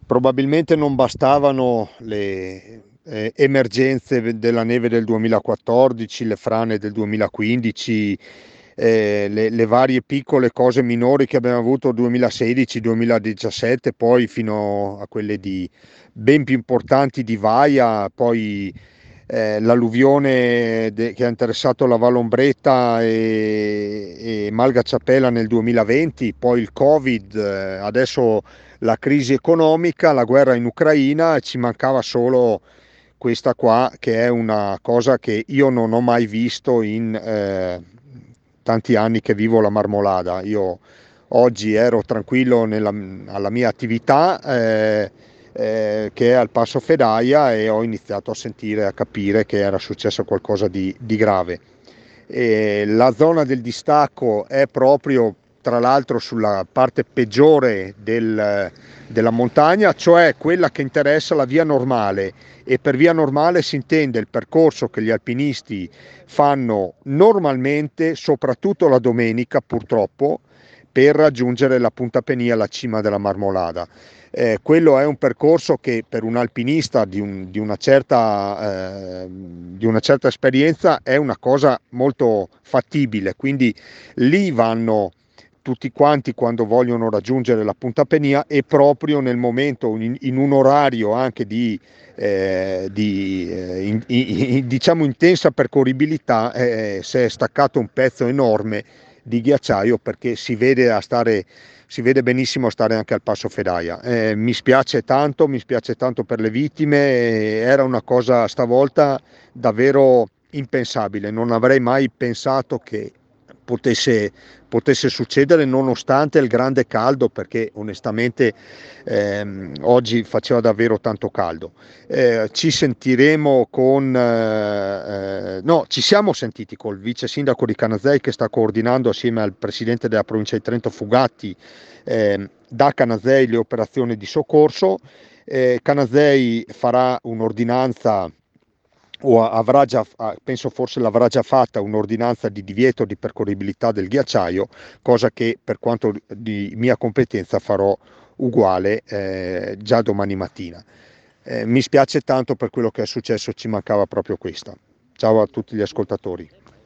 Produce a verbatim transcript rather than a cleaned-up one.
Probabilmente non bastavano le eh, emergenze della neve del duemilaquattordici, le frane del duemilaquindici, eh, le, le varie piccole cose minori che abbiamo avuto duemilasedici, duemiladiciassette, poi fino a quelle di ben più importanti di Vaia, poi eh, l'alluvione de- che ha interessato la Valombretta e, e Malgacciapela nel duemilaventi, poi il Covid, eh, adesso la crisi economica, la guerra in Ucraina, e ci mancava solo questa qua, che è una cosa che io non ho mai visto in eh, tanti anni che vivo la Marmolada. Io oggi ero tranquillo nella, alla mia attività, eh, eh, che è al Passo Fedaia, e ho iniziato a sentire, a capire che era successo qualcosa di, di grave. E la zona del distacco è proprio, tra l'altro, sulla parte peggiore del, della montagna, cioè quella che interessa la via normale, e per via normale si intende il percorso che gli alpinisti fanno normalmente, soprattutto la domenica purtroppo, per raggiungere la Punta Penia, la cima della Marmolada. Eh, quello è un percorso che per un alpinista di, un, di, una certa, eh, di una certa esperienza è una cosa molto fattibile, quindi lì vanno tutti quanti quando vogliono raggiungere la Punta Penia, e proprio nel momento, in, in un orario anche di, eh, di eh, in, in, diciamo intensa percorribilità, eh, si è staccato un pezzo enorme di ghiacciaio, perché si vede a stare si vede benissimo a stare anche al Passo Fedaia. Eh, mi spiace tanto, mi spiace tanto per le vittime, era una cosa stavolta davvero impensabile, non avrei mai pensato che potesse, potesse succedere, nonostante il grande caldo, perché onestamente ehm, oggi faceva davvero tanto caldo. Eh, ci sentiremo con eh, eh, no, ci siamo sentiti col vice sindaco di Canazei, che sta coordinando assieme al presidente della provincia di Trento Fugatti, eh, da Canazei, le operazioni di soccorso. Eh, Canazei farà un'ordinanza, o avrà già, penso forse l'avrà già fatta, un'ordinanza di divieto di percorribilità del ghiacciaio, cosa che per quanto di mia competenza farò uguale eh, già domani mattina. Eh, mi spiace tanto per quello che è successo, ci mancava proprio questa. Ciao a tutti gli ascoltatori.